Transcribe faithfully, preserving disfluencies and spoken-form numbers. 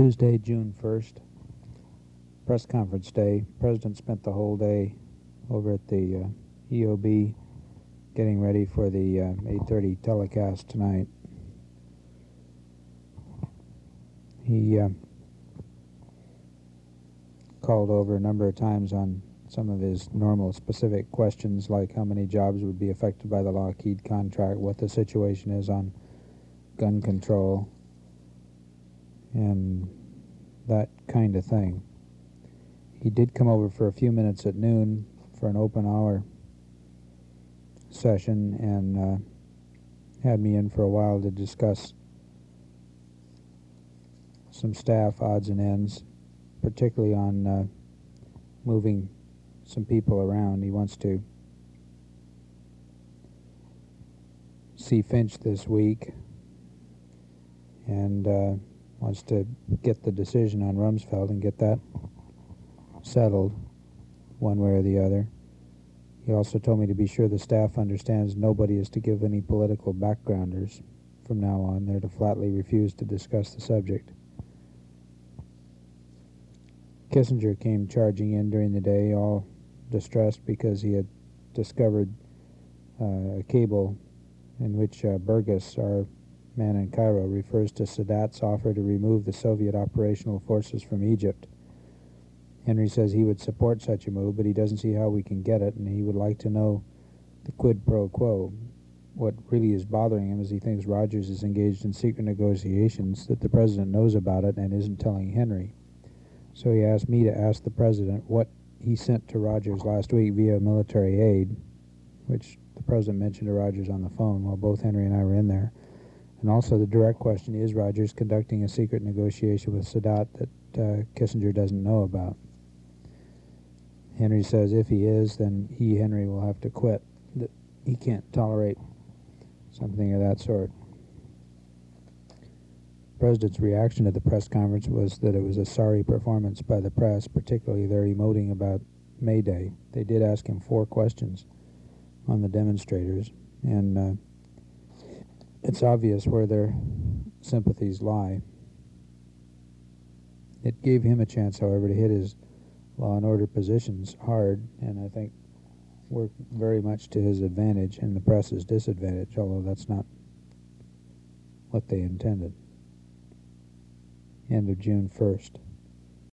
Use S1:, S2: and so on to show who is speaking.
S1: Tuesday, June first, press conference day. President spent the whole day over at the uh, E O B getting ready for the uh, eight thirty telecast tonight. He uh, called over a number of times on some of his normal specific questions, like how many jobs would be affected by the Lockheed contract, what the situation is on gun control, and that kind of thing. He did come over for a few minutes at noon for an open hour session and uh, had me in for a while to discuss some staff odds and ends, particularly on uh, moving some people around. He wants to see Finch this week and uh, wants to get the decision on Rumsfeld and get that settled one way or the other. He also told me to be sure the staff understands nobody is to give any political backgrounders from now on. They're to flatly refuse to discuss the subject. Kissinger came charging in during the day, all distressed because he had discovered uh, a cable in which uh, Burgess, our man in Cairo, refers to Sadat's offer to remove the Soviet operational forces from Egypt. Henry says he would support such a move, but he doesn't see how we can get it, and he would like to know the quid pro quo. What really is bothering him is he thinks Rogers is engaged in secret negotiations, that the president knows about it and isn't telling Henry. So he asked me to ask the president what he sent to Rogers last week via military aid, which the president mentioned to Rogers on the phone while both Henry and I were in there. And also the direct question, is Rogers conducting a secret negotiation with Sadat that uh, Kissinger doesn't know about? Henry says if he is, then he, Henry, will have to quit. That he can't tolerate something of that sort. The President's reaction to the press conference was that it was a sorry performance by the press, particularly their emoting about May Day. They did ask him four questions on the demonstrators, and uh, it's obvious where their sympathies lie. It gave him a chance, however, to hit his law and order positions hard, and I think worked very much to his advantage and the press's disadvantage, although that's not what they intended. End of June first.